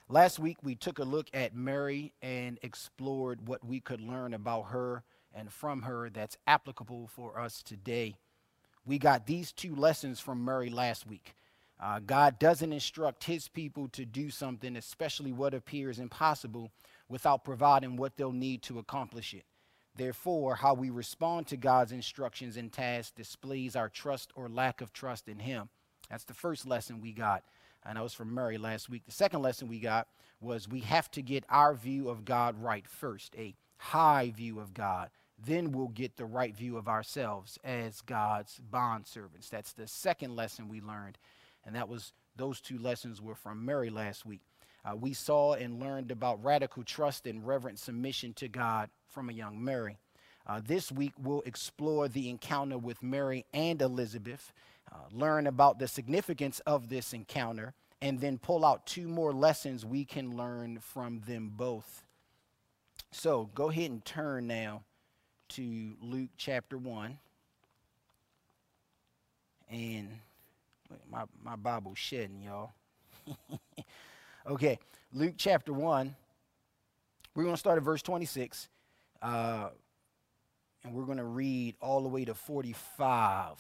Last week, we took a look at Mary and explored what we could learn about her and from her that's applicable for us today. We got these two lessons from Mary last week. God doesn't instruct his people to do something, especially what appears impossible, without providing what they'll need to accomplish it. Therefore, how we respond to God's instructions and tasks displays our trust or lack of trust in him. That's the first lesson we got. And that was from Mary last week. The second lesson we got was we have to get our view of God right first, a high view of God. Then we'll get the right view of ourselves as God's bondservants. That's the second lesson we learned. And those two lessons were from Mary last week. We saw and learned about radical trust and reverent submission to God from a young Mary. This week, we'll explore the encounter with Mary and Elizabeth, learn about the significance of this encounter, and then pull out two more lessons we can learn from them both. So go ahead and turn now to Luke chapter 1. And my Bible's shedding, y'all. Okay, Luke chapter 1. We're going to start at verse 26. And we're going to read all the way to 45.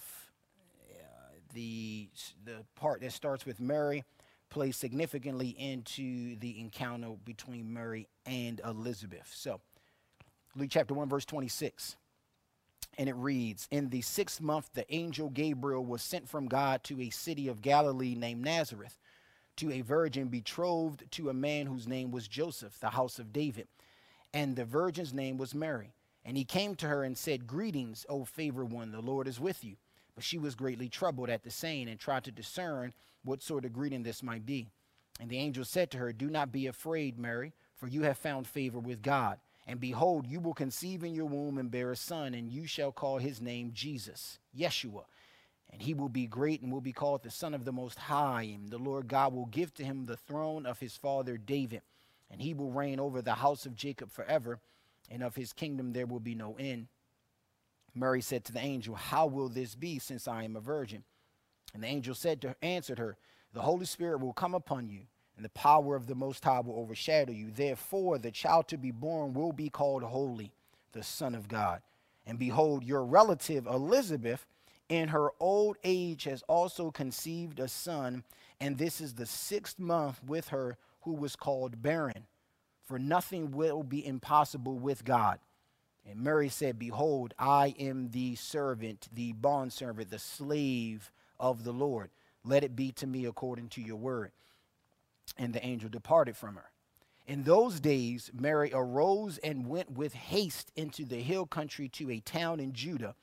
The part that starts with Mary plays significantly into the encounter between Mary and Elizabeth. So, Luke chapter 1, verse 26. And it reads, "In the 6th month, the angel Gabriel was sent from God to a city of Galilee named Nazareth, to a virgin betrothed to a man whose name was Joseph, the house of David. And the virgin's name was Mary. And he came to her and said, 'Greetings, O favored one, the Lord is with you.' But she was greatly troubled at the saying and tried to discern what sort of greeting this might be. And the angel said to her, 'Do not be afraid, Mary, for you have found favor with God. And behold, you will conceive in your womb and bear a son, and you shall call his name Jesus, Yeshua. And he will be great and will be called the Son of the Most High. And the Lord God will give to him the throne of his father David. And he will reign over the house of Jacob forever, and of his kingdom there will be no end.' Mary said to the angel, 'How will this be, since I am a virgin?' And the angel answered her, 'The Holy Spirit will come upon you, and the power of the Most High will overshadow you. Therefore, the child to be born will be called Holy, the Son of God. And behold, your relative Elizabeth, in her old age, has also conceived a son, and this is the 6th month with her who was called barren. For nothing will be impossible with God.' And Mary said, 'Behold, I am the servant, the bondservant, the slave of the Lord. Let it be to me according to your word.' And the angel departed from her. In those days, Mary arose and went with haste into the hill country to a town in Judah.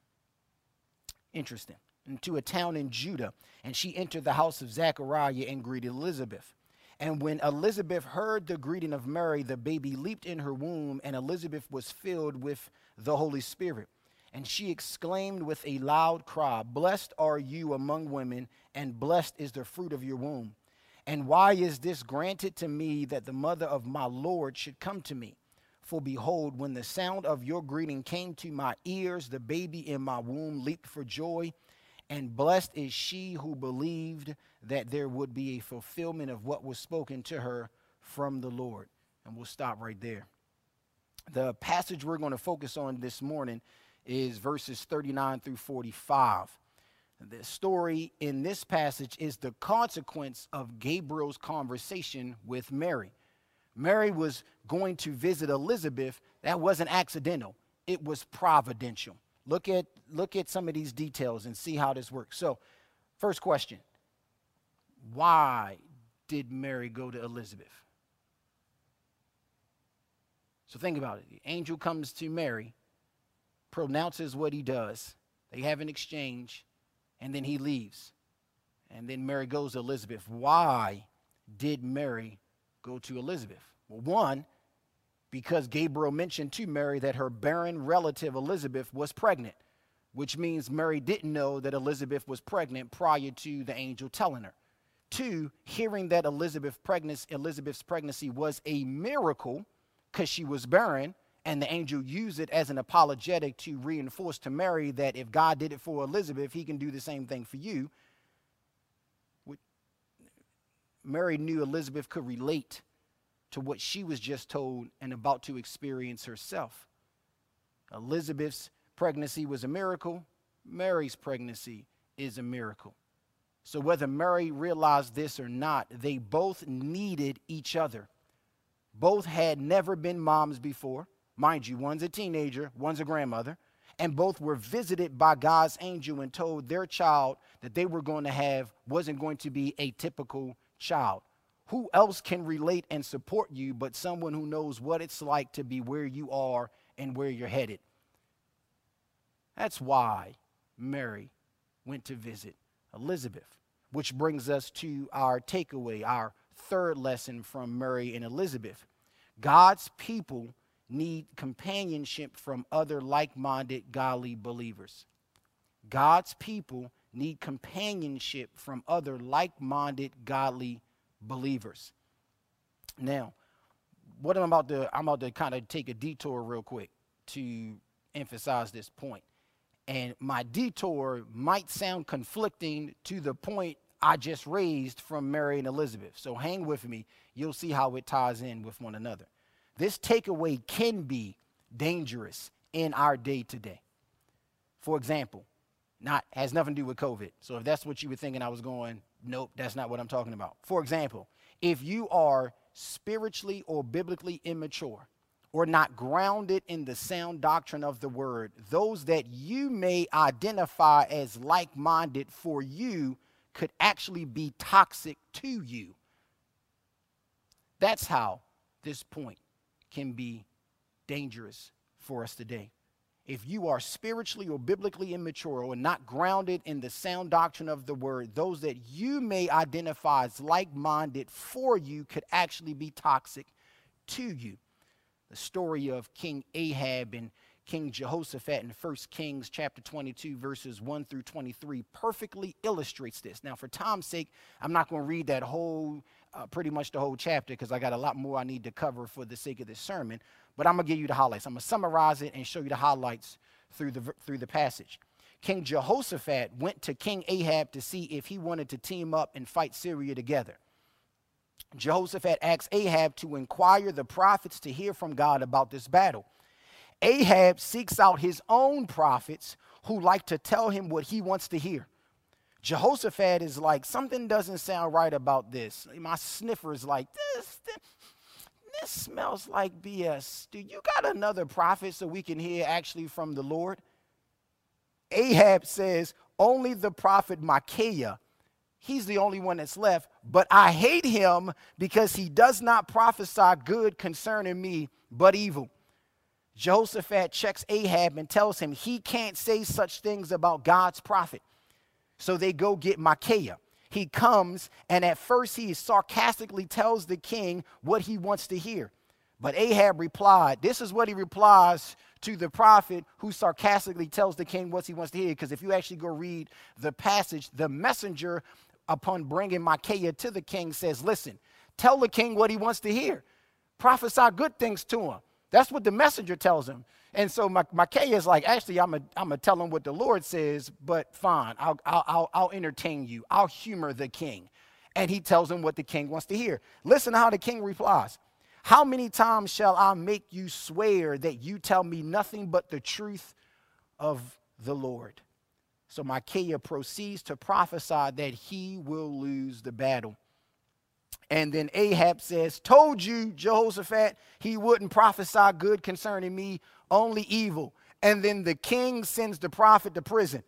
Interesting. Into a town in Judah. And she entered the house of Zechariah and greeted Elizabeth. And when Elizabeth heard the greeting of Mary, the baby leaped in her womb, and Elizabeth was filled with the Holy Spirit. And she exclaimed with a loud cry, 'Blessed are you among women, and blessed is the fruit of your womb. And why is this granted to me, that the mother of my Lord should come to me? For behold, when the sound of your greeting came to my ears, the baby in my womb leaped for joy. And blessed is she who believed that there would be a fulfillment of what was spoken to her from the Lord.'" And we'll stop right there. The passage we're going to focus on this morning is verses 39 through 45. The story in this passage is the consequence of Gabriel's conversation with Mary. Mary was going to visit Elizabeth. That wasn't accidental. It was providential. Look at some of these details and see how this works. So, first question, why did Mary go to Elizabeth? So think about it. The angel comes to Mary, pronounces what he does. They have an exchange, and then he leaves. And then Mary goes to Elizabeth. Why did Mary go to Elizabeth? Well, one, because Gabriel mentioned to Mary that her barren relative Elizabeth was pregnant, which means Mary didn't know that Elizabeth was pregnant prior to the angel telling her. Two, hearing that Elizabeth's pregnancy was a miracle because she was barren, and the angel used it as an apologetic to reinforce to Mary that if God did it for Elizabeth, he can do the same thing for you. Mary knew Elizabeth could relate to what she was just told and about to experience herself. Elizabeth's pregnancy was a miracle. Mary's pregnancy is a miracle. So whether Mary realized this or not, they both needed each other. Both had never been moms before. Mind you, one's a teenager, one's a grandmother. And both were visited by God's angel and told their child that they were going to have wasn't going to be a typical child. Who else can relate and support you but someone who knows what it's like to be where you are and where you're headed? That's why Mary went to visit Elizabeth, which brings us to our takeaway, our third lesson from Mary and Elizabeth. God's people need companionship from other like-minded, godly believers. God's people need companionship from other like-minded, godly believers. Now, I'm about to kind of take a detour real quick to emphasize this point. And my detour might sound conflicting to the point I just raised from Mary and Elizabeth. So hang with me. You'll see how it ties in with one another. This takeaway can be dangerous in our day today. For example, has nothing to do with COVID. So if that's what you were thinking I was going, nope, that's not what I'm talking about. For example, if you are spiritually or biblically immature or not grounded in the sound doctrine of the word, those that you may identify as like-minded for you could actually be toxic to you. That's how this point can be dangerous for us today. If you are spiritually or biblically immature or not grounded in the sound doctrine of the word, those that you may identify as like-minded for you could actually be toxic to you. The story of King Ahab and King Jehoshaphat in 1 Kings chapter 22, verses 1 through 23 perfectly illustrates this. Now, for time's sake, I'm not going to read that pretty much the whole chapter because I got a lot more I need to cover for the sake of this sermon. But I'm going to give you the highlights. I'm going to summarize it and show you the highlights through the passage. King Jehoshaphat went to King Ahab to see if he wanted to team up and fight Syria together. Jehoshaphat asked Ahab to inquire the prophets to hear from God about this battle. Ahab seeks out his own prophets who like to tell him what he wants to hear. Jehoshaphat is like, something doesn't sound right about this. My sniffer is like, this smells like BS. Do you got another prophet so we can hear actually from the Lord? Ahab says, only the prophet Micaiah. He's the only one that's left, but I hate him because he does not prophesy good concerning me, but evil. Jehoshaphat checks Ahab and tells him he can't say such things about God's prophet. So they go get Micaiah. He comes, and at first he sarcastically tells the king what he wants to hear. But Ahab replied, this is what he replies to the prophet who sarcastically tells the king what he wants to hear. Because if you actually go read the passage, the messenger, upon bringing Micaiah to the king, says, listen, tell the king what he wants to hear. Prophesy good things to him. That's what the messenger tells him. And so Micaiah is like, actually, I'm gonna tell him what the Lord says, but fine, I'll entertain you. I'll humor the king. And he tells him what the king wants to hear. Listen to how the king replies. How many times shall I make you swear that you tell me nothing but the truth of the Lord? So Micaiah proceeds to prophesy that he will lose the battle. And then Ahab says, told you, Jehoshaphat, he wouldn't prophesy good concerning me, only evil. And then the king sends the prophet to prison.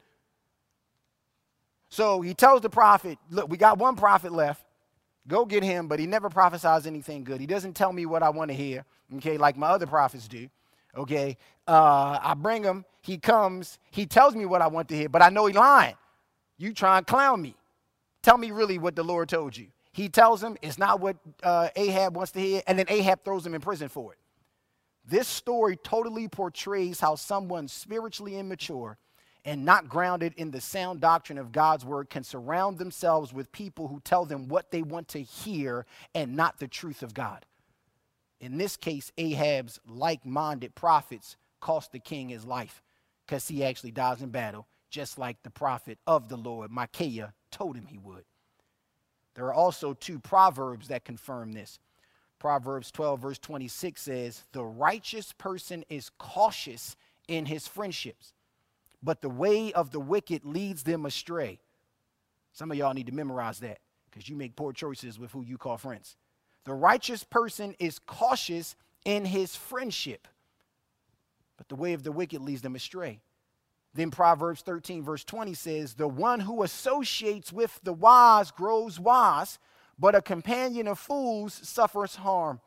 So he tells the prophet, look, we got one prophet left. Go get him, but he never prophesies anything good. He doesn't tell me what I want to hear, okay, like my other prophets do, okay. I bring him, he comes, he tells me what I want to hear, but I know he's lying. You try and clown me. Tell me really what the Lord told you. He tells him it's not what Ahab wants to hear, and then Ahab throws him in prison for it. This story totally portrays how someone spiritually immature and not grounded in the sound doctrine of God's word can surround themselves with people who tell them what they want to hear and not the truth of God. In this case, Ahab's like-minded prophets cost the king his life because he actually dies in battle, just like the prophet of the Lord, Micaiah, told him he would. There are also two proverbs that confirm this. Proverbs 12, verse 26 says, the righteous person is cautious in his friendships, but the way of the wicked leads them astray. Some of y'all need to memorize that because you make poor choices with who you call friends. The righteous person is cautious in his friendship, but the way of the wicked leads them astray. Then Proverbs 13, verse 20 says, the one who associates with the wise grows wise, but a companion of fools suffers harm.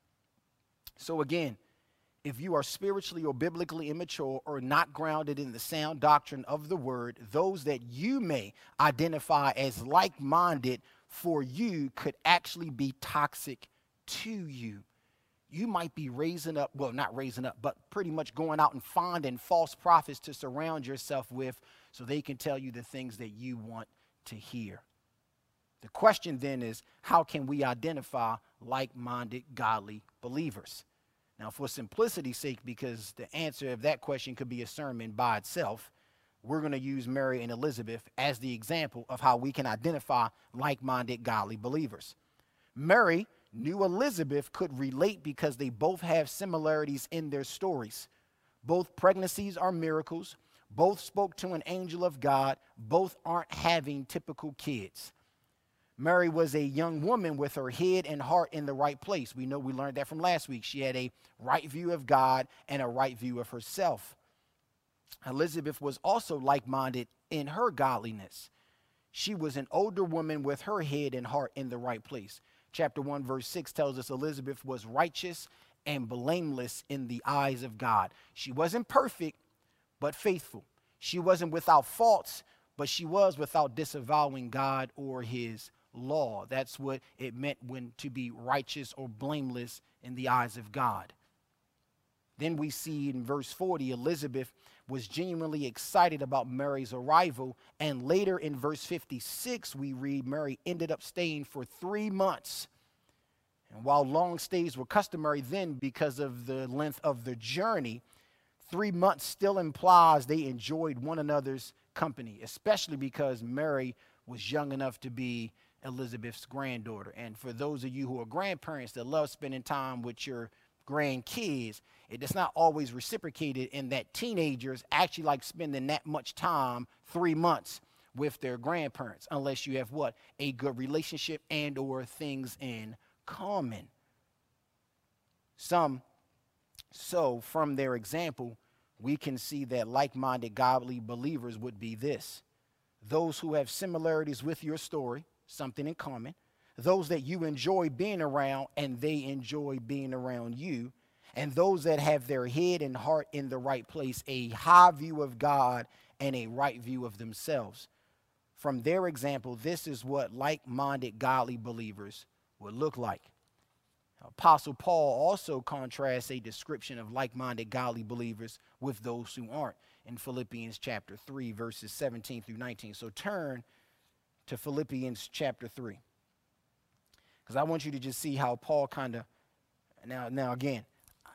So again, if you are spiritually or biblically immature or not grounded in the sound doctrine of the word, those that you may identify as like-minded for you could actually be toxic to you. You might be raising up, well, not raising up, but pretty much going out and finding false prophets to surround yourself with so they can tell you the things that you want to hear. The question then is, how can we identify like-minded, godly believers? Now, for simplicity's sake, because the answer of that question could be a sermon by itself, we're going to use Mary and Elizabeth as the example of how we can identify like-minded, godly believers. Mary knew Elizabeth could relate because they both have similarities in their stories. Both pregnancies are miracles. Both spoke to an angel of God. Both aren't having typical kids. Mary was a young woman with her head and heart in the right place. We know we learned that from last week. She had a right view of God and a right view of herself. Elizabeth was also like-minded in her godliness. She was an older woman with her head and heart in the right place. Chapter 1, verse 6 tells us Elizabeth was righteous and blameless in the eyes of God. She wasn't perfect, but faithful. She wasn't without faults, but she was without disavowing God or his law. That's what it meant when to be righteous or blameless in the eyes of God. Then we see in verse 40, Elizabeth was genuinely excited about Mary's arrival. And later in verse 56, we read Mary ended up staying for 3 months. And while long stays were customary then because of the length of the journey, 3 months still implies they enjoyed one another's company, especially because Mary was young enough to be Elizabeth's granddaughter. And for those of you who are grandparents that love spending time with your grandkids, it is not always reciprocated in that teenagers actually like spending that much time, 3 months, with their grandparents, unless you have what? A good relationship and or things in common. So from their example, we can see that like-minded godly believers would be this: those who have similarities with your story, something in common, those that you enjoy being around and they enjoy being around you, and those that have their head and heart in the right place, a high view of God and a right view of themselves. From their example, this is what like-minded godly believers would look like. Apostle Paul also contrasts a description of like-minded godly believers with those who aren't in Philippians chapter 3, verses 17 through 19. So turn to Philippians chapter 3, because I want you to just see how Paul kind of, now again,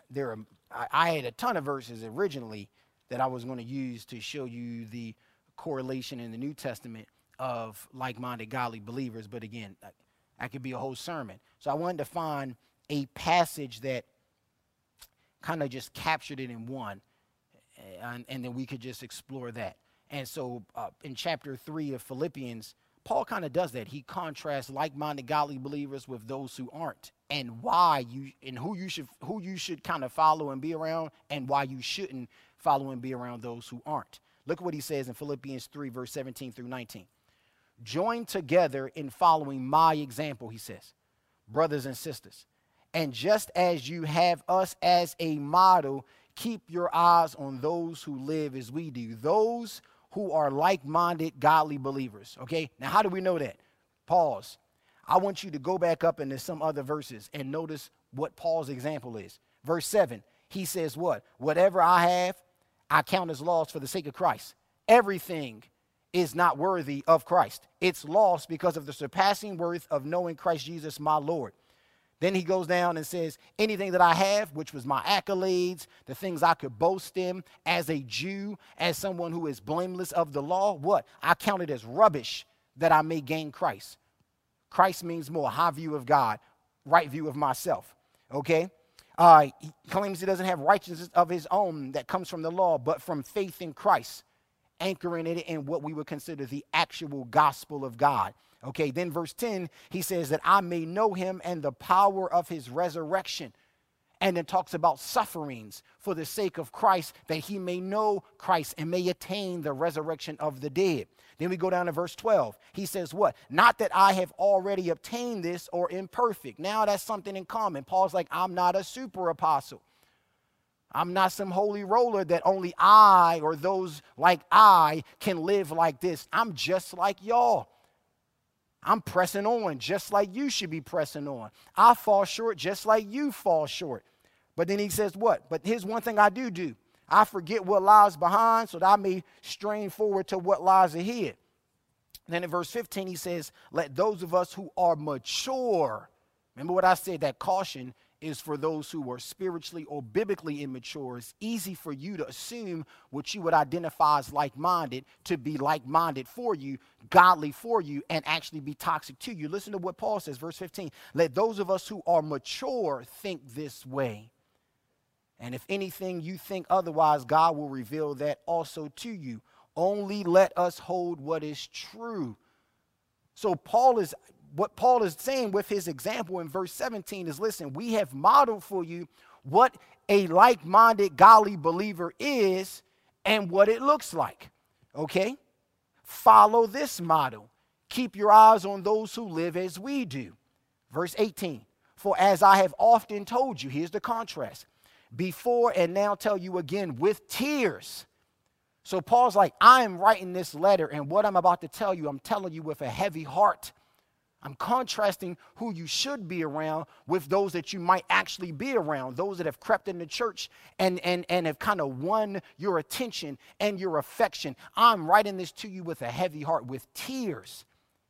I had a ton of verses originally that I was going to use to show you the correlation in the New Testament of like-minded godly believers, but again, that could be a whole sermon. So I wanted to find a passage that kind of just captured it in one, and then we could just explore that. And so in chapter 3 of Philippians, Paul kind of does that. He contrasts like-minded godly believers with those who aren't, and why you and who you should kind of follow and be around, and why you shouldn't follow and be around those who aren't. Look what he says in Philippians 3, verse 17 through 19. Join together in following my example, he says, brothers and sisters. And just as you have us as a model, keep your eyes on those who live as we do, those who are like-minded, godly believers. Okay, now how do we know that? Pause. I want you to go back up into some other verses and notice what Paul's example is. Verse 7, he says what? Whatever I have, I count as loss for the sake of Christ. Everything is not worthy of Christ. It's lost because of the surpassing worth of knowing Christ Jesus, my Lord. Then he goes down and says, anything that I have, which was my accolades, the things I could boast in as a Jew, as someone who is blameless of the law, what? I count it as rubbish that I may gain Christ. Christ means more, high view of God, right view of myself, okay? He claims he doesn't have righteousness of his own that comes from the law, but from faith in Christ, anchoring it in what we would consider the actual gospel of God. Okay, then verse 10, he says that I may know him and the power of his resurrection. And then talks about sufferings for the sake of Christ, that he may know Christ and may attain the resurrection of the dead. Then we go down to verse 12. He says what? Not that I have already obtained this or imperfect. Now that's something in common. Paul's like, I'm not a super apostle. I'm not some holy roller that only I or those like I can live like this. I'm just like y'all. I'm pressing on just like you should be pressing on. I fall short just like you fall short. But then he says what? But here's one thing I do. I forget what lies behind so that I may strain forward to what lies ahead. Then in verse 15 he says, let those of us who are mature, remember what I said, that caution is for those who are spiritually or biblically immature. It's easy for you to assume what you would identify as like-minded to be like-minded for you, godly for you, and actually be toxic to you. Listen to what Paul says, verse 15. Let those of us who are mature think this way. And if anything you think otherwise, God will reveal that also to you. Only let us hold what is true. So what Paul is saying with his example in verse 17 is, listen, we have modeled for you what a like-minded, godly believer is and what it looks like, okay? Follow this model. Keep your eyes on those who live as we do. Verse 18, for as I have often told you, here's the contrast, before and now tell you again with tears. So Paul's like, I am writing this letter, and what I'm about to tell you, I'm telling you with a heavy heart. I'm contrasting who you should be around with those that you might actually be around, those that have crept in the church and have kind of won your attention and your affection. I'm writing this to you with a heavy heart, with tears.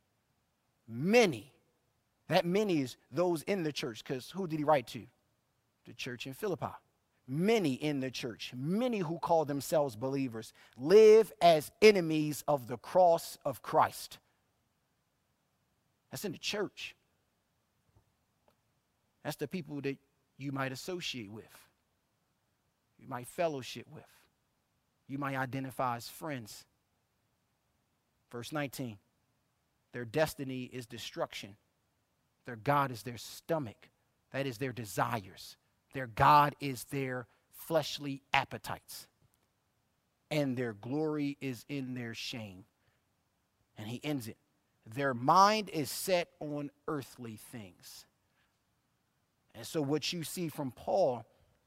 Many. That many is those in the church, because who did he write to? The church in Philippi. Many in the church, many who call themselves believers, live as enemies of the cross of Christ. That's in the church. That's the people that you might associate with. You might fellowship with. You might identify as friends. Verse 19. Their destiny is destruction. Their God is their stomach. That is their desires. Their God is their fleshly appetites. And their glory is in their shame. And he ends it. Their mind is set on earthly things. And so what you see from Paul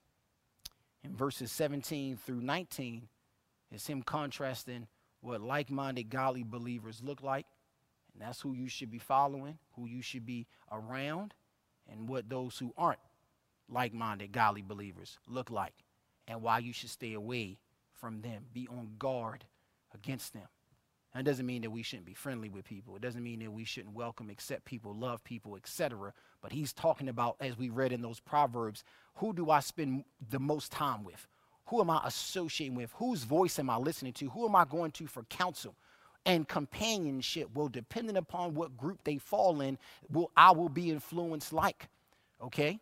in verses 17 through 19 is him contrasting what like-minded godly believers look like. And that's who you should be following, who you should be around, and what those who aren't like-minded godly believers look like, and why you should stay away from them. Be on guard against them. That doesn't mean that we shouldn't be friendly with people. It doesn't mean that we shouldn't welcome, accept people, love people, etc. But he's talking about, as we read in those Proverbs, who do I spend the most time with? Who am I associating with? Whose voice am I listening to? Who am I going to for counsel? And companionship will, depending upon what group they fall in, I will be influenced like. Okay?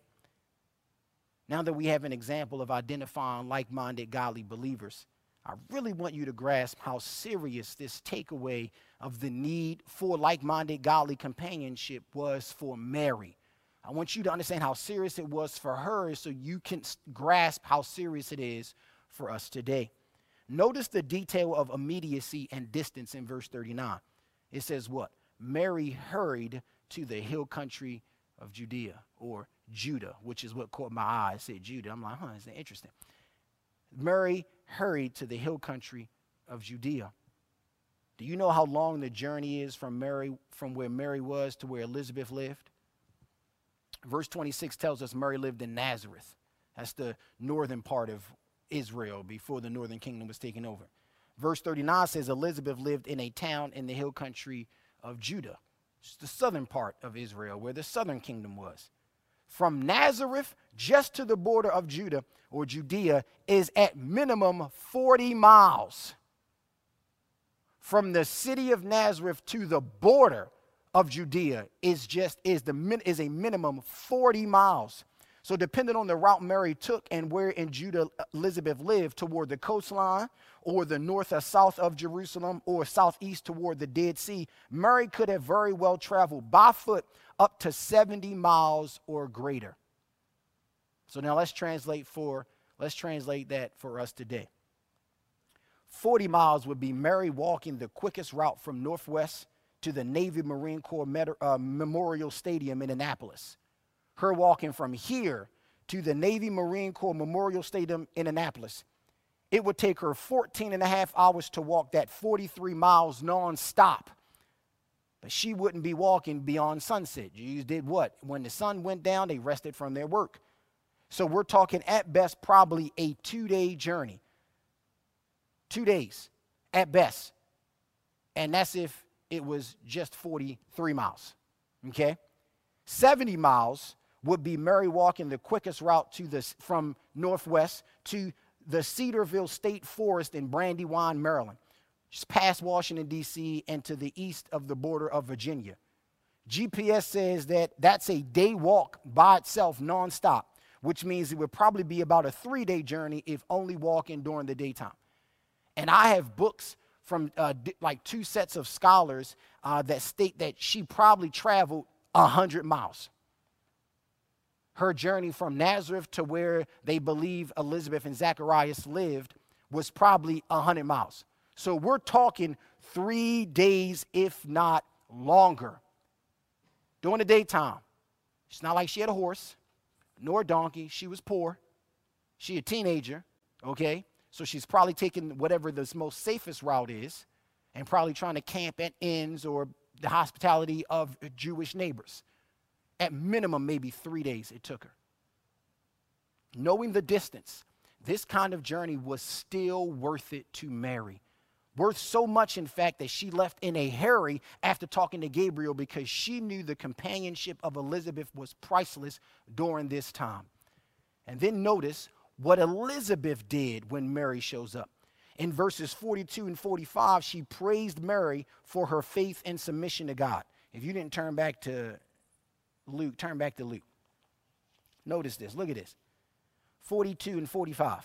Now that we have an example of identifying like-minded godly believers, I really want you to grasp how serious this takeaway of the need for like-minded godly companionship was for Mary. I want you to understand how serious it was for her so you can grasp how serious it is for us today. Notice the detail of immediacy and distance in verse 39. It says what? Mary hurried to the hill country of Judea, or Judah, which is what caught my eye. It said Judah. I'm like, isn't that interesting? Mary hurried to the hill country of Judea. Do you know how long the journey is from where Mary was to where Elizabeth lived? Verse 26 tells us Mary lived in Nazareth. That's the northern part of Israel before the northern kingdom was taken over. Verse 39 says Elizabeth lived in a town in the hill country of Judah. It's the southern part of Israel where the southern kingdom was. From Nazareth just to the border of Judah or Judea is at minimum 40 miles. From the city of Nazareth to the border of Judea is a minimum 40 miles. So depending on the route Mary took and where in Judah Elizabeth lived, toward the coastline or the north or south of Jerusalem or southeast toward the Dead Sea, Mary could have very well traveled by foot up to 70 miles or greater. So now let's translate that for us today. 40 miles would be Mary walking the quickest route from Northwest to the Navy Marine Corps Memorial Stadium in Annapolis. Her walking from here to the Navy Marine Corps Memorial Stadium in Annapolis, it would take her 14 and a half hours to walk that 43 miles nonstop. But she wouldn't be walking beyond sunset. Jews did what? When the sun went down, they rested from their work. So we're talking at best probably a 2-day journey. 2 days at best. And that's if it was just 43 miles. Okay? 70 miles would be Mary walking the quickest route from Northwest to the Cedarville State Forest in Brandywine, Maryland, just past Washington, D.C., and to the east of the border of Virginia. GPS says that that's a day walk by itself nonstop, which means it would probably be about a 3-day journey if only walking during the daytime. And I have books from like 2 sets of scholars that state that she probably traveled 100 miles. Her journey from Nazareth to where they believe Elizabeth and Zacharias lived was probably 100 miles. So we're talking 3 days, if not longer. During the daytime, it's not like she had a horse nor a donkey. She was poor. She a teenager, okay? So she's probably taking whatever the most safest route is and probably trying to camp at inns or the hospitality of Jewish neighbors. At minimum, maybe 3 days it took her. Knowing the distance, this kind of journey was still worth it to Mary. Worth so much, in fact, that she left in a hurry after talking to Gabriel because she knew the companionship of Elizabeth was priceless during this time. And then notice what Elizabeth did when Mary shows up. In verses 42 and 45, she praised Mary for her faith and submission to God. If you didn't turn back to Luke, turn back to Luke. Notice this. Look at this. 42 and 45.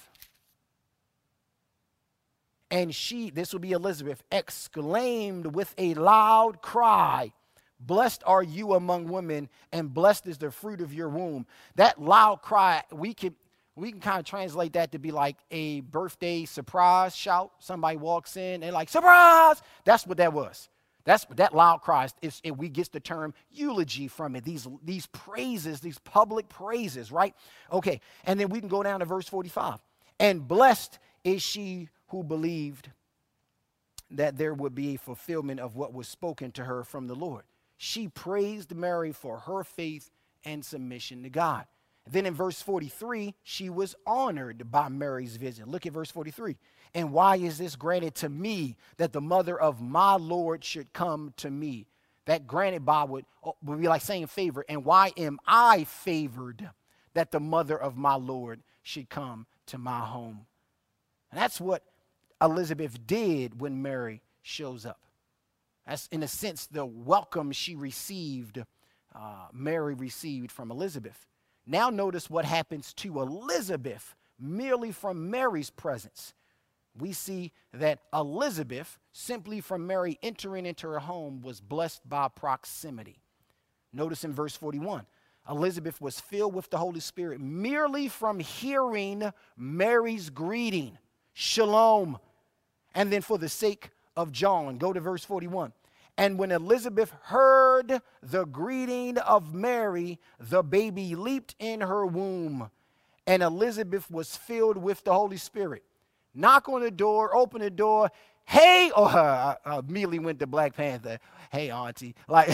And she, this will be Elizabeth, exclaimed with a loud cry, "Blessed are you among women, and blessed is the fruit of your womb." That loud cry, we can kind of translate that to be like a birthday surprise shout. Somebody walks in, they're like, "Surprise!" That's what that was. That loud cry, we get the term eulogy from it. These praises, these public praises, right? Okay, and then we can go down to verse 45. And blessed is she who believed that there would be a fulfillment of what was spoken to her from the Lord. She praised Mary for her faith and submission to God. Then in verse 43, she was honored by Mary's visit. Look at verse 43. And why is this granted to me, that the mother of my Lord should come to me? That granted by would be like saying favor. And why am I favored that the mother of my Lord should come to my home? And that's what Elizabeth did when Mary shows up. That's, in a sense, the welcome she received, Mary received from Elizabeth. Now notice what happens to Elizabeth merely from Mary's presence. We see that Elizabeth, simply from Mary entering into her home, was blessed by proximity. Notice in verse 41, Elizabeth was filled with the Holy Spirit merely from hearing Mary's greeting, shalom. And then for the sake of John, go to verse 41. And when Elizabeth heard the greeting of Mary, the baby leaped in her womb, and Elizabeth was filled with the Holy Spirit. Knock on the door, open the door. Hey, I immediately went to Black Panther. Hey, auntie. Like,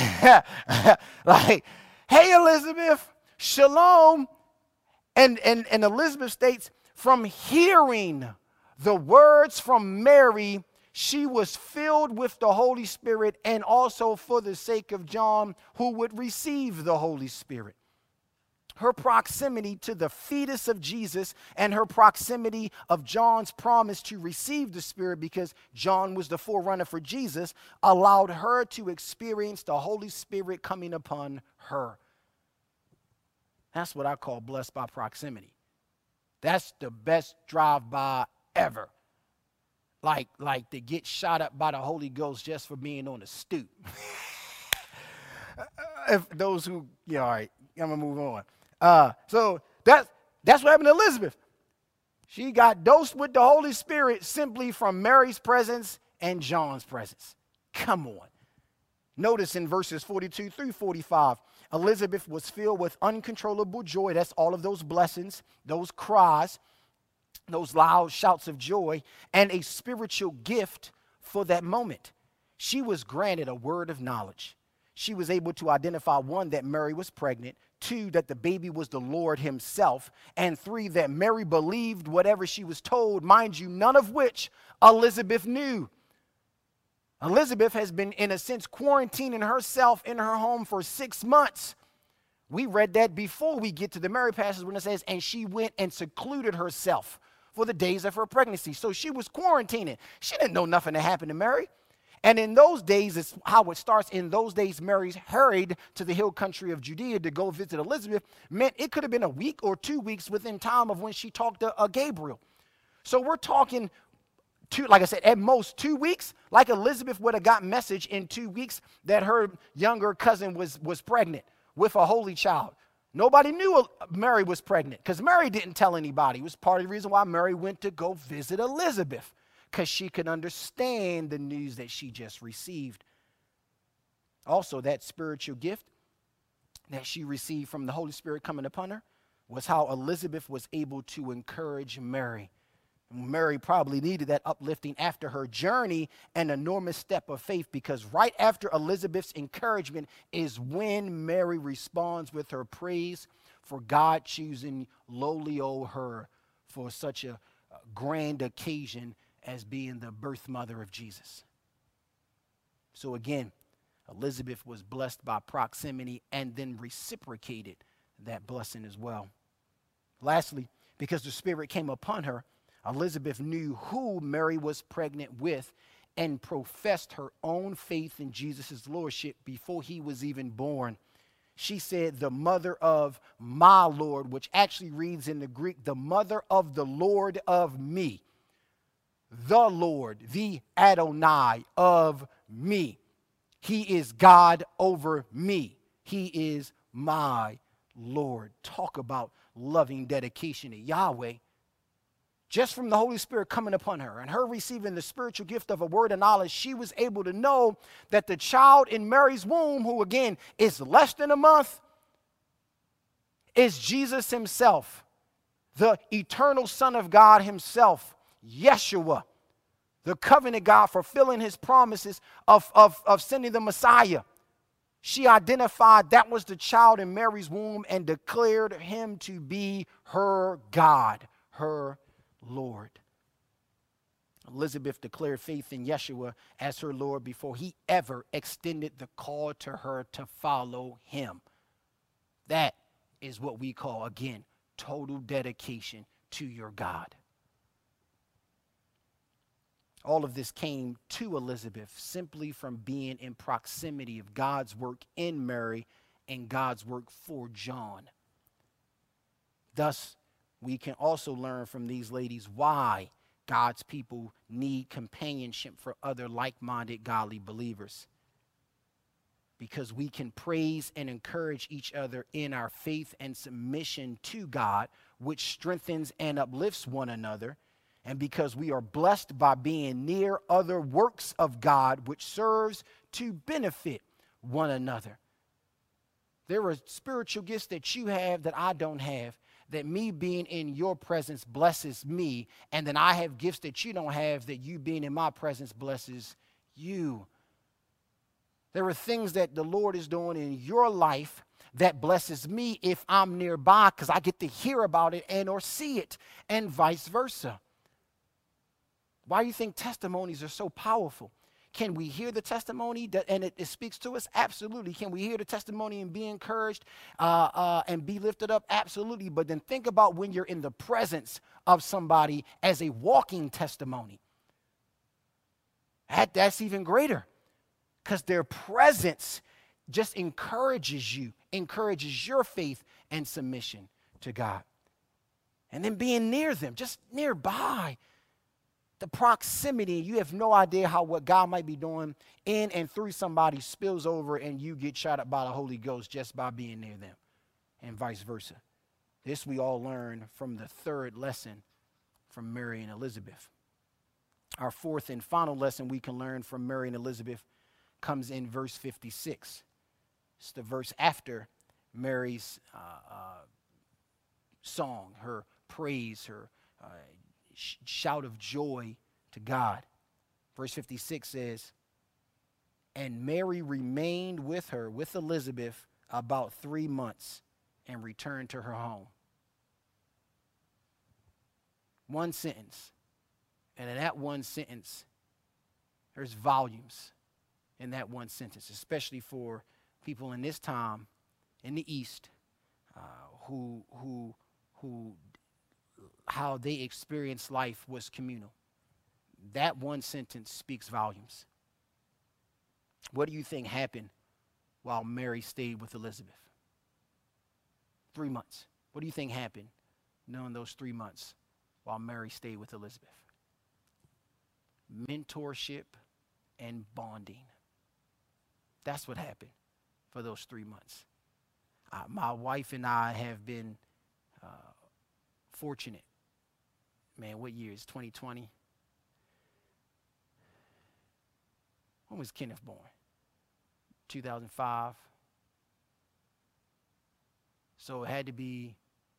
hey, Elizabeth, shalom. And Elizabeth states, from hearing the words from Mary, she was filled with the Holy Spirit, and also for the sake of John, who would receive the Holy Spirit. her proximity to the fetus of Jesus and her proximity of John's promise to receive the Spirit, because John was the forerunner for Jesus, allowed her to experience the Holy Spirit coming upon her. That's what I call blessed by proximity. That's the best drive-by ever. Like to get shot up by the Holy Ghost just for being on the stoop. If those who, yeah, all right, I'm going to move on. So that's what happened to Elizabeth. She got dosed with the Holy Spirit simply from Mary's presence and John's presence. Come on. Notice in verses 42 through 45, Elizabeth was filled with uncontrollable joy. That's all of those blessings, those cries, those loud shouts of joy, and a spiritual gift for that moment. She was granted a word of knowledge. She was able to identify, 1, that Mary was pregnant, 2, that the baby was the Lord himself, and 3, that Mary believed whatever she was told, mind you, none of which Elizabeth knew. Elizabeth has been, in a sense, quarantining herself in her home for 6 months. We read that before we get to the Mary passage when it says, and she went and secluded herself for the days of her pregnancy. So she was quarantining. She didn't know nothing had happened to Mary. And in those days, it's how it starts. In those days, Mary hurried to the hill country of Judea to go visit Elizabeth. Meant it could have been a week or 2 weeks within time of when she talked to Gabriel. So we're talking, like I said, at most 2 weeks. Like Elizabeth would have got message in 2 weeks that her younger cousin was pregnant with a holy child. Nobody knew Mary was pregnant because Mary didn't tell anybody. It was part of the reason why Mary went to go visit Elizabeth, because she could understand the news that she just received. Also, that spiritual gift that she received from the Holy Spirit coming upon her was how Elizabeth was able to encourage Mary. Mary probably needed that uplifting after her journey, an enormous step of faith, because right after Elizabeth's encouragement is when Mary responds with her praise for God choosing lowly old her for such a grand occasion as being the birth mother of Jesus. So again, Elizabeth was blessed by proximity and then reciprocated that blessing as well. Lastly, because the Spirit came upon her, Elizabeth knew who Mary was pregnant with and professed her own faith in Jesus' lordship before he was even born. She said, the mother of my Lord, which actually reads in the Greek, the mother of the Lord of me. The Lord, the Adonai of me. He is God over me. He is my Lord. Talk about loving dedication to Yahweh. Just from the Holy Spirit coming upon her and her receiving the spiritual gift of a word of knowledge, she was able to know that the child in Mary's womb, who again is less than a month, is Jesus himself, the eternal Son of God himself, Yeshua, the covenant God fulfilling his promises of sending the Messiah. She identified that was the child in Mary's womb and declared him to be her God, her Lord. Elizabeth declared faith in Yeshua as her Lord before he ever extended the call to her to follow him. That is what we call, again, total dedication to your God. All of this came to Elizabeth simply from being in proximity of God's work in Mary and God's work for John. Thus, we can also learn from these ladies why God's people need companionship for other like-minded godly believers. Because we can praise and encourage each other in our faith and submission to God, which strengthens and uplifts one another. And because we are blessed by being near other works of God, which serves to benefit one another. There are spiritual gifts that you have that I don't have, that me being in your presence blesses me, and then I have gifts that you don't have that you being in my presence blesses you. There are things that the Lord is doing in your life that blesses me if I'm nearby, because I get to hear about it and or see it, and vice versa. Why do you think testimonies are so powerful? Can we hear the testimony and it speaks to us? Absolutely. Can we hear the testimony and be encouraged and be lifted up? Absolutely. But then think about when you're in the presence of somebody as a walking testimony. That's even greater, because their presence just encourages you, encourages your faith and submission to God. And then being near them, just nearby, the proximity, you have no idea how what God might be doing in and through somebody spills over and you get shot up by the Holy Ghost just by being near them, and vice versa. This we all learn from the third lesson from Mary and Elizabeth. Our fourth and final lesson we can learn from Mary and Elizabeth comes in verse 56. It's the verse after Mary's song, her praise, her shout of joy to God. Verse 56 says, "And Mary remained with her, with Elizabeth, about 3 months and returned to her home." One sentence. And in that one sentence, there's volumes in that one sentence, especially for people in this time in the East who how they experienced life was communal. That one sentence speaks volumes. What do you think happened while Mary stayed with Elizabeth? 3 months. What do you think happened during those 3 months while Mary stayed with Elizabeth? Mentorship and bonding. That's what happened for those 3 months. My wife and I have been fortunate. Man, what year is 2020? When was Kenneth born? 2005. So it had to be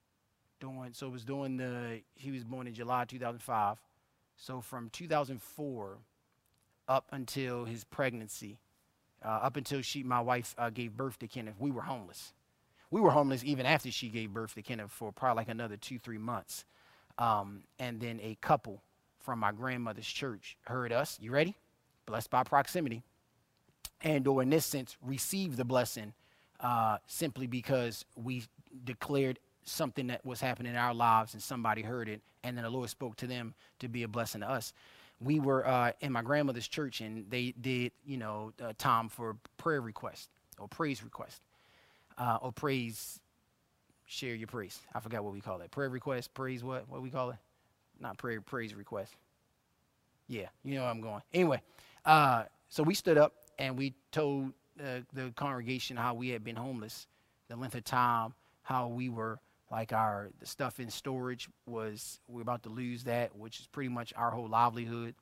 he was born in July 2005. So from 2004 up until his pregnancy, up until my wife gave birth to Kenneth, we were homeless. We were homeless even after she gave birth to Kenneth for probably like another 2-3 months. And then a couple from my grandmother's church heard us. You ready? Blessed by proximity. And or in this sense, received the blessing simply because we declared something that was happening in our lives and somebody heard it. And then the Lord spoke to them to be a blessing to us. We were in my grandmother's church, and they did, time for prayer request or praise request. Or praise, share your praise. I forgot what we call it. Prayer request, praise what? What we call it? Not prayer, praise request. Yeah, you know where I'm going. Anyway, so we stood up and we told the congregation how we had been homeless, the length of time, how we were like the stuff in storage we're about to lose that, which is pretty much our whole livelihood,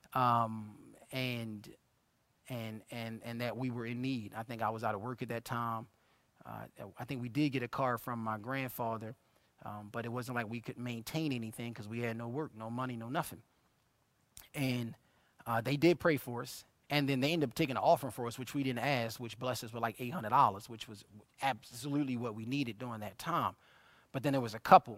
and that we were in need. I think I was out of work at that time. I think we did get a car from my grandfather, but it wasn't like we could maintain anything because we had no work, no money, no nothing. And they did pray for us, and then they ended up taking an offering for us, which we didn't ask, which blessed us with like $800, which was absolutely what we needed during that time. But then there was a couple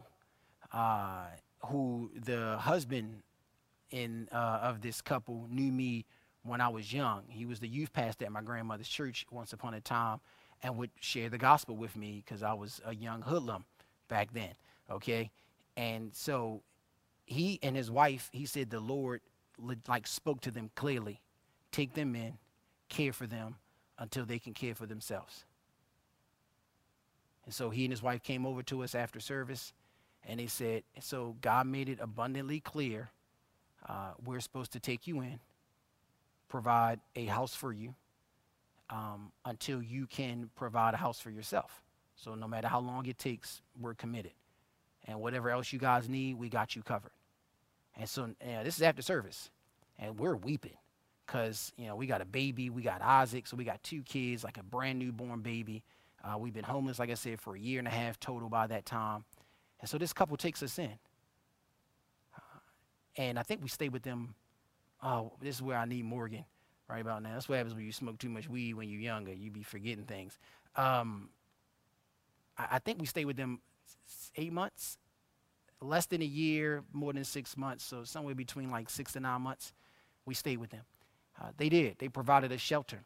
who the husband of this couple knew me when I was young. He was the youth pastor at my grandmother's church once upon a time, and would share the gospel with me because I was a young hoodlum back then, okay? And so he and his wife, he said the Lord spoke to them clearly. Take them in, care for them until they can care for themselves. And so he and his wife came over to us after service, and they said, so God made it abundantly clear we're supposed to take you in, provide a house for you, until you can provide a house for yourself. So no matter how long it takes, we're committed. And whatever else you guys need, we got you covered. And so this is after service, and we're weeping because, we got a baby, we got Isaac, so we got 2 kids, like a brand new born baby. We've been homeless, like I said, for 1.5 years total by that time. And so this couple takes us in. And I think we stayed with them. This is where I need Morgan. Right about now. That's what happens when you smoke too much weed when you're younger. You be forgetting things. I think we stayed with them 8 months, less than 1 year, more than 6 months. So somewhere between like 6 to 9 months, we stayed with them. They did. They provided us shelter.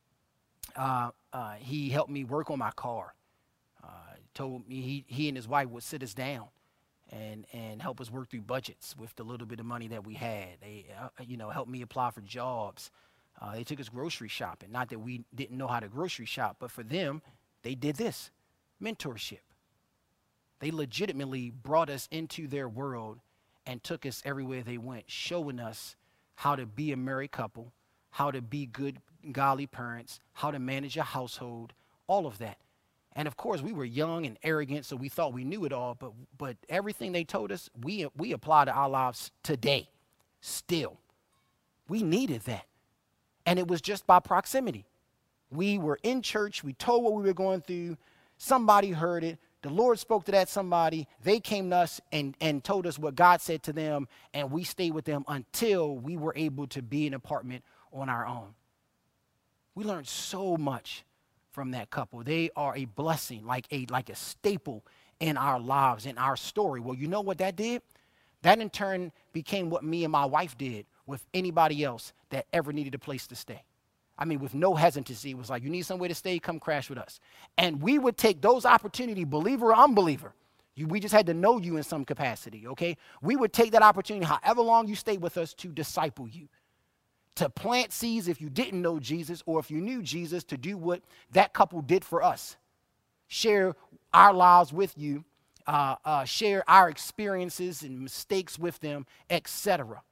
He helped me work on my car. Told me he and his wife would sit us down and help us work through budgets with the little bit of money that we had. They, helped me apply for jobs. They took us grocery shopping. Not that we didn't know how to grocery shop, but for them, they did this, mentorship. They legitimately brought us into their world and took us everywhere they went, showing us how to be a married couple, how to be good, godly parents, how to manage a household, all of that. And of course, we were young and arrogant, so we thought we knew it all. But everything they told us, we apply to our lives today, still. We needed that. And it was just by proximity. We were in church. We told what we were going through. Somebody heard it. The Lord spoke to that somebody. They came to us and told us what God said to them, and we stayed with them until we were able to be in an apartment on our own. We learned so much from that couple. They are a blessing, like a staple in our lives, in our story. Well, you know what that did? That in turn became what me and my wife did with anybody else that ever needed a place to stay. I mean, with no hesitancy. It was like, you need somewhere to stay, come crash with us. And we would take those opportunities, believer or unbeliever. We just had to know you in some capacity, okay? We would take that opportunity, however long you stayed with us, to disciple you, to plant seeds if you didn't know Jesus, or if you knew Jesus, to do what that couple did for us. Share our lives with you, share our experiences and mistakes with them, etc.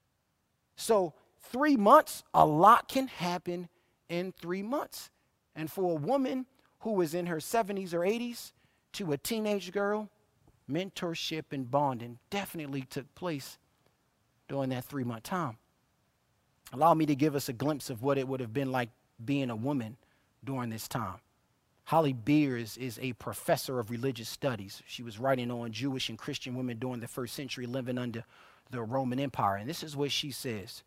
So 3 months, a lot can happen in 3 months. And for a woman who was in her 70s or 80s to a teenage girl, mentorship and bonding definitely took place during that 3-month time. Allow me to give us a glimpse of what it would have been like being a woman during this time. Holly Beers is a professor of religious studies. She was writing on Jewish and Christian women during the first century living under the Roman Empire. And this is what she says.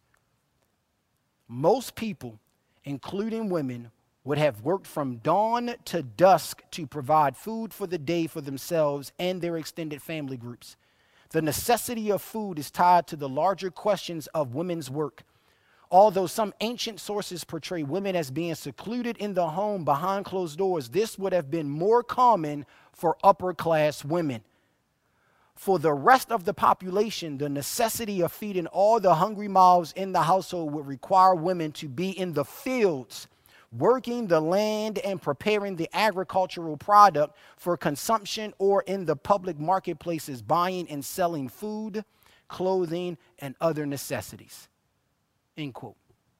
Most people, including women, would have worked from dawn to dusk to provide food for the day for themselves and their extended family groups. The necessity of food is tied to the larger questions of women's work. Although some ancient sources portray women as being secluded in the home behind closed doors, this would have been more common for upper class women. For the rest of the population, the necessity of feeding all the hungry mouths in the household would require women to be in the fields, working the land and preparing the agricultural product for consumption, or in the public marketplaces, buying and selling food, clothing, and other necessities. End quote.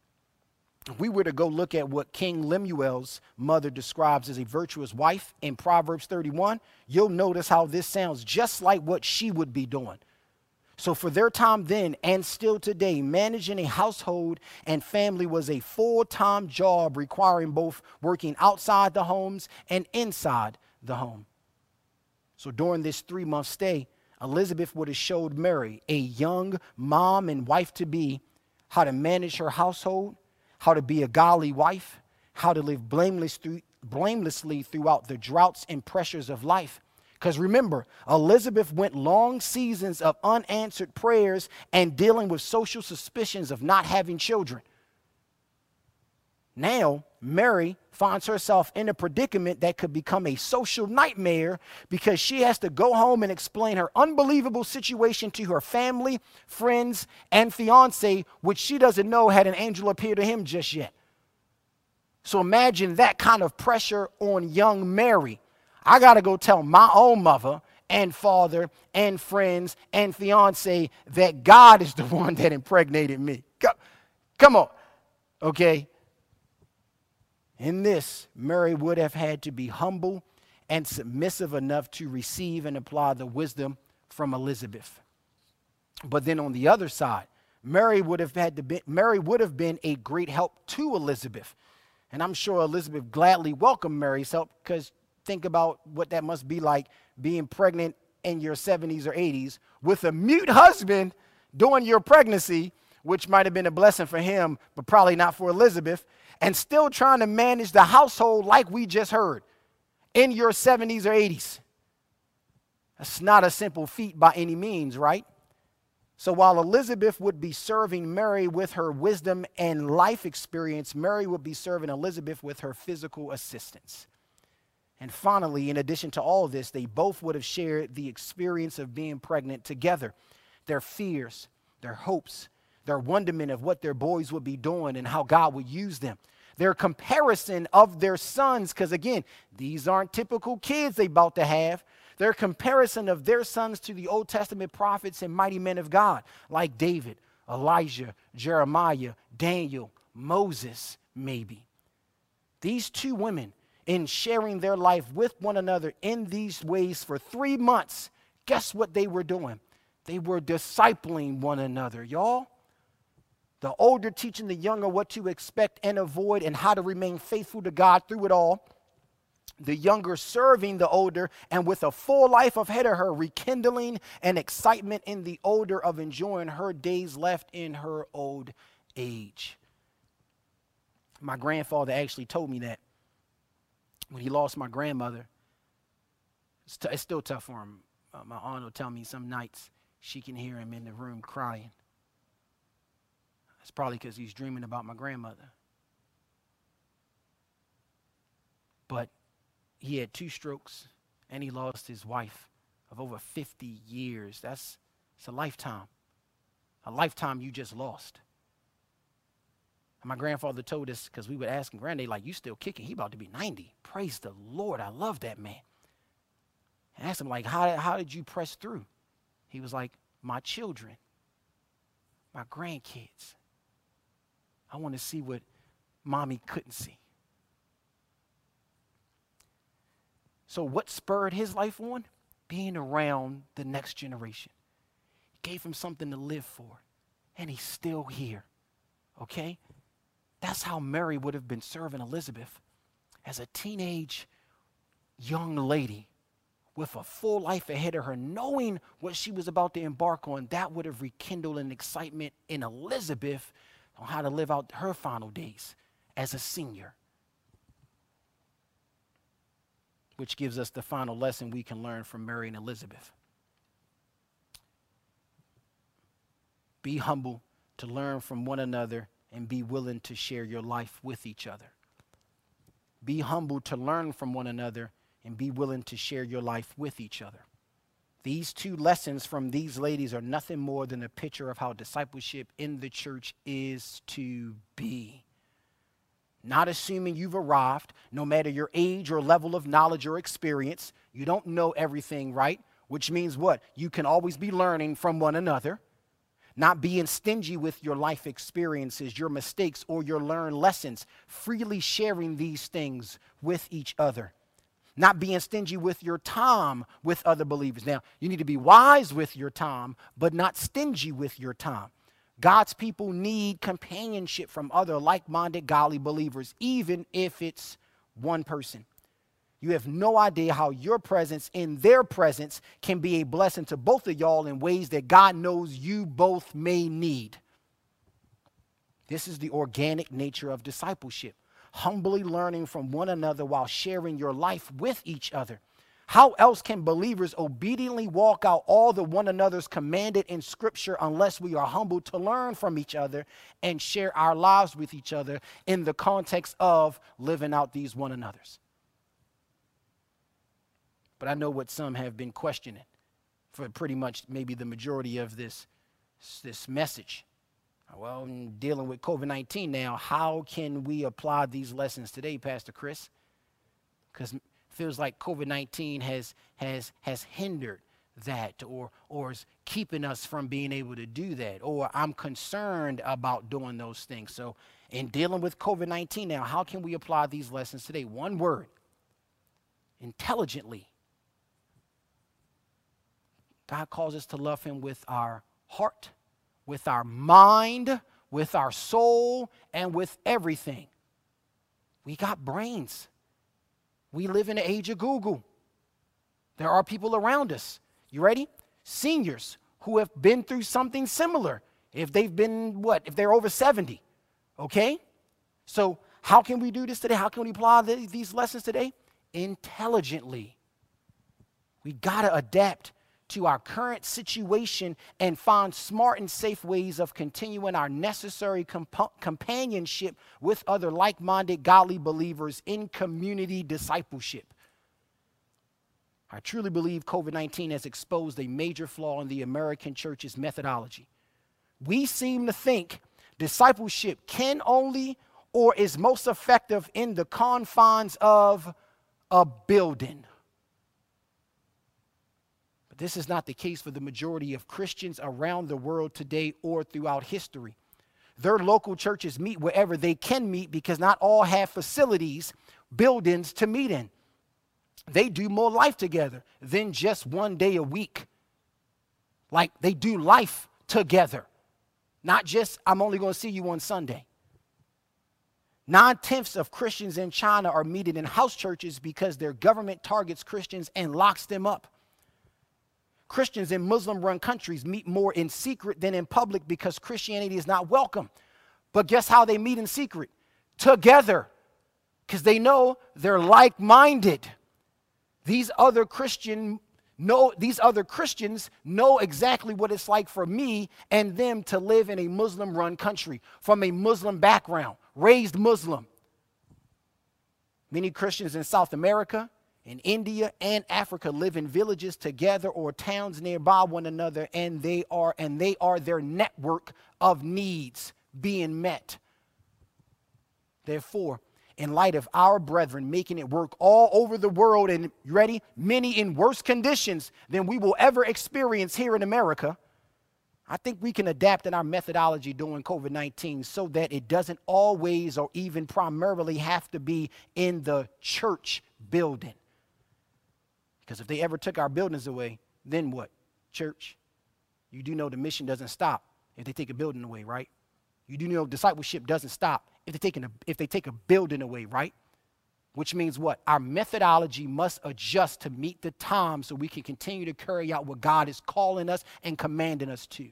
If we were to go look at what King Lemuel's mother describes as a virtuous wife in Proverbs 31, you'll notice how this sounds just like what she would be doing. So for their time then and still today, managing a household and family was a full-time job requiring both working outside the homes and inside the home. So during this 3-month stay, Elizabeth would have showed Mary, a young mom and wife-to-be, how to manage her household, how to be a godly wife, how to live blamelessly throughout the droughts and pressures of life. Because remember, Elizabeth went long seasons of unanswered prayers and dealing with social suspicions of not having children. Now, Mary finds herself in a predicament that could become a social nightmare because she has to go home and explain her unbelievable situation to her family, friends, and fiance, which she doesn't know had an angel appear to him just yet. So imagine that kind of pressure on young Mary. I got to go tell my own mother and father and friends and fiance that God is the one that impregnated me. Come on, okay? In this, Mary would have had to be humble and submissive enough to receive and apply the wisdom from Elizabeth. But then on the other side, Mary would have been a great help to Elizabeth. And I'm sure Elizabeth gladly welcomed Mary's help, because think about what that must be like, being pregnant in your 70s or 80s with a mute husband during your pregnancy, which might have been a blessing for him, but probably not for Elizabeth, and still trying to manage the household like we just heard in your 70s or 80s. That's not a simple feat by any means, right? So while Elizabeth would be serving Mary with her wisdom and life experience, Mary would be serving Elizabeth with her physical assistance. And finally, in addition to all this, they both would have shared the experience of being pregnant together, their fears, their hopes, their wonderment of what their boys would be doing and how God would use them. Their comparison of their sons, because again, these aren't typical kids they about to have. Their comparison of their sons to the Old Testament prophets and mighty men of God, like David, Elijah, Jeremiah, Daniel, Moses, maybe. These two women, in sharing their life with one another in these ways for 3 months, guess what they were doing? They were discipling one another, y'all. The older teaching the younger what to expect and avoid and how to remain faithful to God through it all. The younger serving the older, and with a full life ahead of her, rekindling an excitement in the older of enjoying her days left in her old age. My grandfather actually told me that when he lost my grandmother. It's still tough for him. My aunt will tell me some nights she can hear him in the room crying. It's probably because he's dreaming about my grandmother. But he had 2 strokes, and he lost his wife of over 50 years. It's a lifetime. A lifetime you just lost. And my grandfather told us, because we would ask him, Granddad, like, you still kicking? He about to be 90. Praise the Lord. I love that man. I asked him, like, how did you press through? He was like, my children, my grandkids. I want to see what mommy couldn't see. So what spurred his life on? Being around the next generation. It gave him something to live for. And he's still here. Okay? That's how Mary would have been serving Elizabeth as a teenage young lady with a full life ahead of her, knowing what she was about to embark on. That would have rekindled an excitement in Elizabeth on how to live out her final days as a senior. Which gives us the final lesson we can learn from Mary and Elizabeth. Be humble to learn from one another and be willing to share your life with each other. Be humble to learn from one another and be willing to share your life with each other. These 2 lessons from these ladies are nothing more than a picture of how discipleship in the church is to be. Not assuming you've arrived, no matter your age or level of knowledge or experience. You don't know everything, right? Which means what? You can always be learning from one another. Not being stingy with your life experiences, your mistakes, or your learned lessons. Freely sharing these things with each other. Not being stingy with your time with other believers. Now, you need to be wise with your time, but not stingy with your time. God's people need companionship from other like-minded, godly believers, even if it's one person. You have no idea how your presence in their presence can be a blessing to both of y'all in ways that God knows you both may need. This is the organic nature of discipleship. Humbly learning from one another while sharing your life with each other. How else can believers obediently walk out all the one another's commanded in Scripture unless we are humble to learn from each other and share our lives with each other in the context of living out these one another's? But I know what some have been questioning for pretty much maybe the majority of this message. Well, in dealing with COVID-19 now, how can we apply these lessons today, Pastor Chris? Because it feels like COVID-19 has hindered that or is keeping us from being able to do that, or I'm concerned about doing those things. So in dealing with COVID-19 now, how can we apply these lessons today? One word: intelligently. God calls us to love him with our heart, with our mind, with our soul, and with everything. We got brains. We live in the age of Google. There are people around us. You ready? Seniors who have been through something similar. If they've been, if they're over 70. Okay? So how can we do this today? How can we apply these lessons today? Intelligently. We got to adapt to our current situation and find smart and safe ways of continuing our necessary companionship with other like-minded, godly believers in community discipleship. I truly believe COVID-19 has exposed a major flaw in the American church's methodology. We seem to think discipleship can only or is most effective in the confines of a building. But this is not the case for the majority of Christians around the world today or throughout history. Their local churches meet wherever they can meet because not all have facilities, buildings to meet in. They do more life together than just one day a week. Like they do life together. Not just, I'm only going to see you on Sunday. 9/10 of Christians in China are meeting in house churches because their government targets Christians and locks them up. Christians in Muslim-run countries meet more in secret than in public because Christianity is not welcome. But guess how they meet in secret? Together. Because they know they're like-minded. These other Christians know exactly what it's like for me and them to live in a Muslim-run country, from a Muslim background, raised Muslim. Many Christians in South America, in India, and Africa live in villages together or towns nearby one another, and they are their network of needs being met. Therefore, in light of our brethren making it work all over the world, and you ready, many in worse conditions than we will ever experience here in America, I think we can adapt in our methodology during COVID-19 so that it doesn't always or even primarily have to be in the church building. Because if they ever took our buildings away, then what? Church, you do know the mission doesn't stop if they take a building away, right? You do know discipleship doesn't stop if they take a building away, right? Which means what? Our methodology must adjust to meet the time so we can continue to carry out what God is calling us and commanding us to.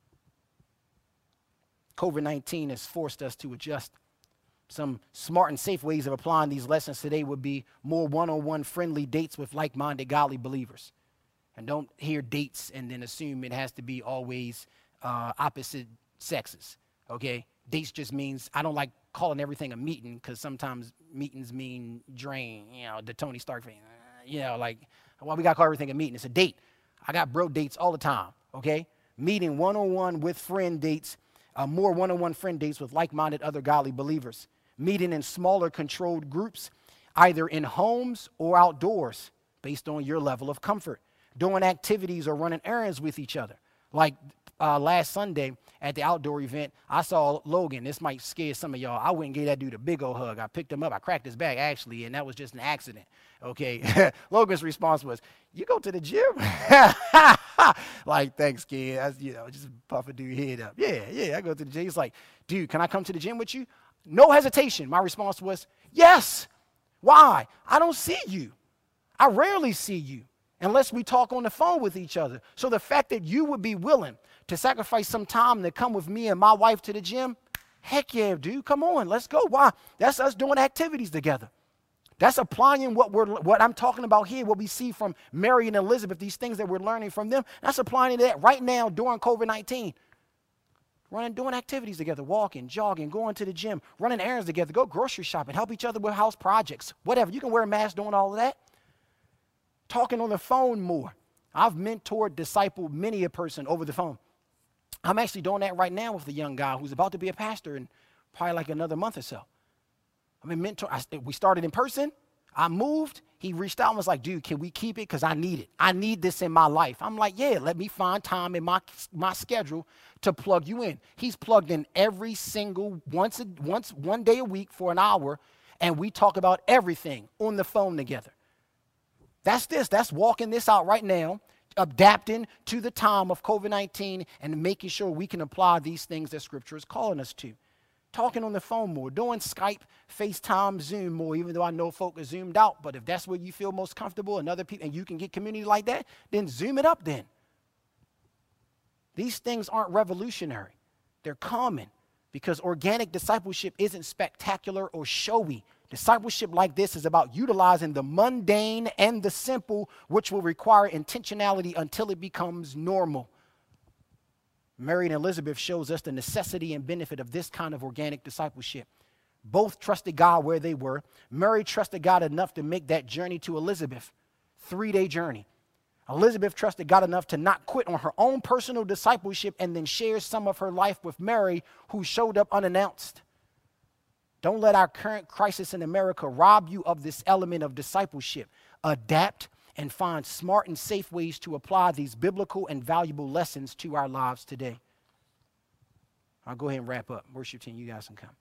COVID-19 has forced us to adjust. Some smart and safe ways of applying these lessons today would be more one-on-one friendly dates with like-minded godly believers. And don't hear dates and then assume it has to be always opposite sexes, okay? Dates just means, I don't like calling everything a meeting because sometimes meetings mean drain, the Tony Stark thing. Like, why we got to call everything a meeting? It's a date. I got bro dates all the time, okay? Meeting one-on-one with friend dates, more one-on-one friend dates with like-minded other godly believers. Meeting in smaller controlled groups, either in homes or outdoors, based on your level of comfort. Doing activities or running errands with each other. Like last Sunday at the outdoor event, I saw Logan. This might scare some of y'all. I went and gave that dude a big old hug. I picked him up. I cracked his back, actually, and that was just an accident. Okay. Logan's response was, "You go to the gym?" Like, thanks, kid. That's, just puff a dude head up. Yeah, I go to the gym. He's like, "Dude, can I come to the gym with you?" No hesitation. My response was, "Yes." Why? I don't see you. I rarely see you unless we talk on the phone with each other. So the fact that you would be willing to sacrifice some time to come with me and my wife to the gym, heck yeah, dude, come on, let's go. Why? That's us doing activities together. That's applying what I'm talking about here, what we see from Mary and Elizabeth, these things that we're learning from them. That's applying to that right now during COVID-19. Doing activities together, walking, jogging, going to the gym, running errands together, go grocery shopping, help each other with house projects, whatever. You can wear a mask doing all of that. Talking on the phone more. I've mentored, discipled many a person over the phone. I'm actually doing that right now with a young guy who's about to be a pastor in probably like another month or so. We started in person. I moved. He reached out and was like, "Dude, can we keep it? Because I need it. I need this in my life." I'm like, "Yeah, let me find time in my schedule to plug you in." He's plugged in every single one day a week for an hour, and we talk about everything on the phone together. That's walking this out right now, adapting to the time of COVID-19 and making sure we can apply these things that Scripture is calling us to. Talking on the phone more, doing Skype, FaceTime, Zoom more, even though I know folk are zoomed out. But if that's where you feel most comfortable and other people, and you can get community like that, then Zoom it up then. These things aren't revolutionary. They're common because organic discipleship isn't spectacular or showy. Discipleship like this is about utilizing the mundane and the simple, which will require intentionality until it becomes normal. Mary and Elizabeth shows us the necessity and benefit of this kind of organic discipleship. Both trusted God where they were. Mary trusted God enough to make that journey to Elizabeth, 3-day journey. Elizabeth trusted God enough to not quit on her own personal discipleship and then share some of her life with Mary, who showed up unannounced. Don't let our current crisis in America rob you of this element of discipleship. Adapt and find smart and safe ways to apply these biblical and valuable lessons to our lives today. I'll go ahead and wrap up. Worship team, you guys can come.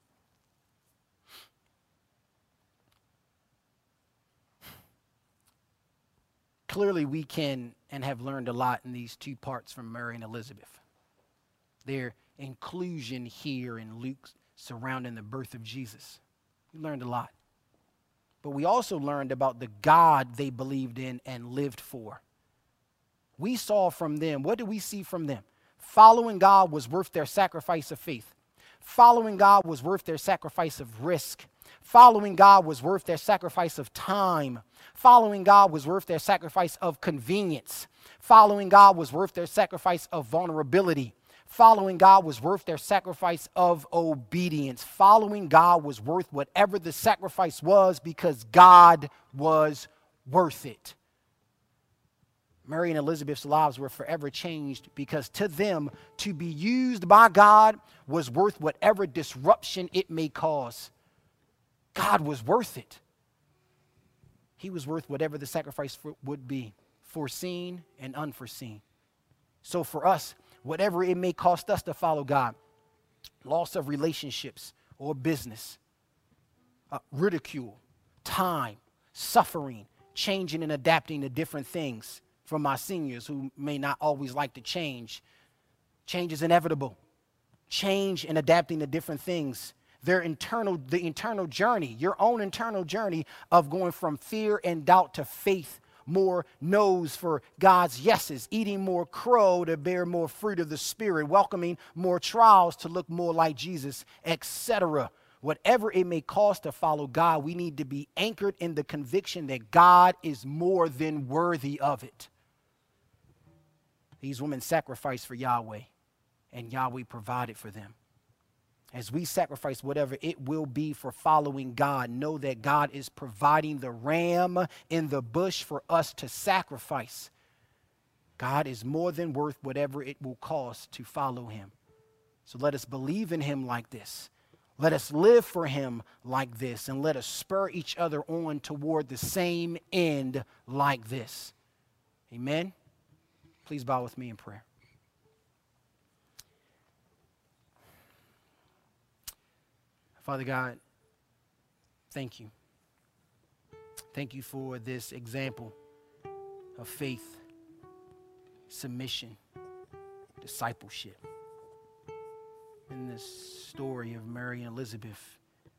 Clearly, we can and have learned a lot in these 2 parts from Mary and Elizabeth. Their inclusion here in Luke surrounding the birth of Jesus. We learned a lot. But we also learned about the God they believed in and lived for. We saw from them, what did we see from them? Following God was worth their sacrifice of faith. Following God was worth their sacrifice of risk. Following God was worth their sacrifice of time. Following God was worth their sacrifice of convenience. Following God was worth their sacrifice of vulnerability. Following God was worth their sacrifice of obedience. Following God was worth whatever the sacrifice was, because God was worth it. Mary and Elizabeth's lives were forever changed because to them, to be used by God was worth whatever disruption it may cause. God was worth it. He was worth whatever the sacrifice would be, foreseen and unforeseen. So for us, whatever it may cost us to follow God, loss of relationships or business, ridicule, time, suffering, changing and adapting to different things. From my seniors who may not always like to change. Change is inevitable. Change and adapting to different things. The internal journey, your own internal journey of going from fear and doubt to faith, more no's for God's yeses, eating more crow to bear more fruit of the Spirit, welcoming more trials to look more like Jesus, etc. Whatever it may cost to follow God, we need to be anchored in the conviction that God is more than worthy of it. These women sacrificed for Yahweh, and Yahweh provided for them. As we sacrifice whatever it will be for following God, know that God is providing the ram in the bush for us to sacrifice. God is more than worth whatever it will cost to follow him. So let us believe in him like this. Let us live for him like this, and let us spur each other on toward the same end like this. Amen. Please bow with me in prayer. Father God, thank you. Thank you for this example of faith, submission, discipleship. In this story of Mary and Elizabeth.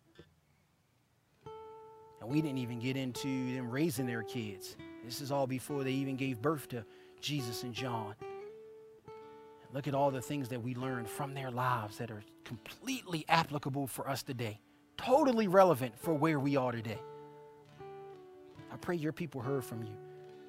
And we didn't even get into them raising their kids. This is all before they even gave birth to Jesus and John. Look at all the things that we learned from their lives that are completely applicable for us today. Totally relevant for where we are today. I pray your people heard from you.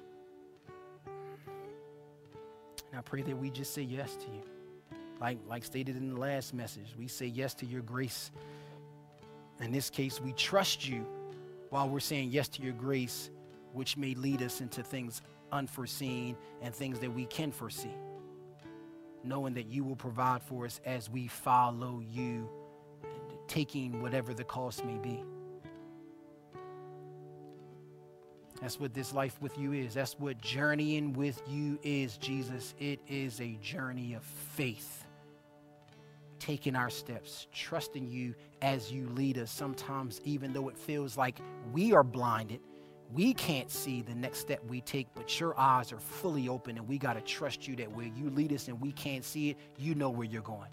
And I pray that we just say yes to you. Like stated in the last message, we say yes to your grace. In this case, we trust you while we're saying yes to your grace, which may lead us into things unforeseen and things that we can foresee, knowing that you will provide for us as we follow you, and taking whatever the cost may be. That's what this life with you is. That's what journeying with you is, Jesus. It is a journey of faith. Taking our steps, trusting you as you lead us. Sometimes even though it feels like we are blinded, we can't see the next step we take, but your eyes are fully open, and we got to trust you that where you lead us and we can't see it, you know where you're going.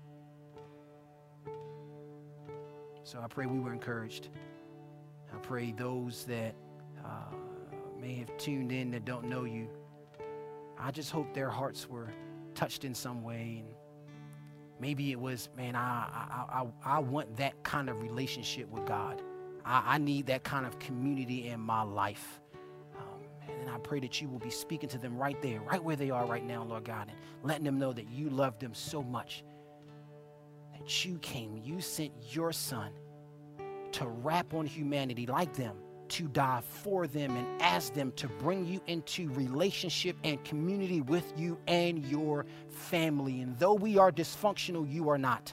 So I pray we were encouraged. I pray those that may have tuned in that don't know you, I just hope their hearts were touched in some way. And maybe it was, man, I want that kind of relationship with God. I need that kind of community in my life. And I pray that you will be speaking to them right there, right where they are right now, Lord God, and letting them know that you love them so much, that you came, you sent your son to rap on humanity like them, to die for them and ask them to bring you into relationship and community with you and your family. And though we are dysfunctional, you are not.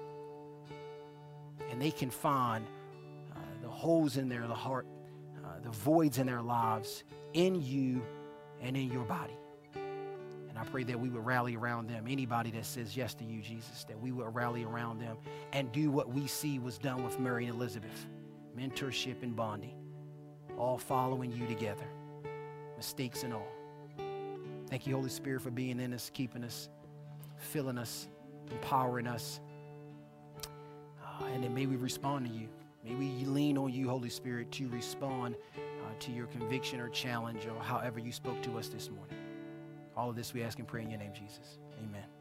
And they can find the holes in their heart, the voids in their lives in you and in your body. And I pray that we would rally around them. Anybody that says yes to you, Jesus, that we would rally around them and do what we see was done with Mary and Elizabeth. Mentorship and bonding, all following you together, mistakes and all. Thank you, Holy Spirit, for being in us, keeping us, filling us, empowering us. And then may we respond to you. May we lean on you, Holy Spirit, to respond to your conviction or challenge or however you spoke to us this morning. All of this we ask and pray in your name, Jesus. Amen.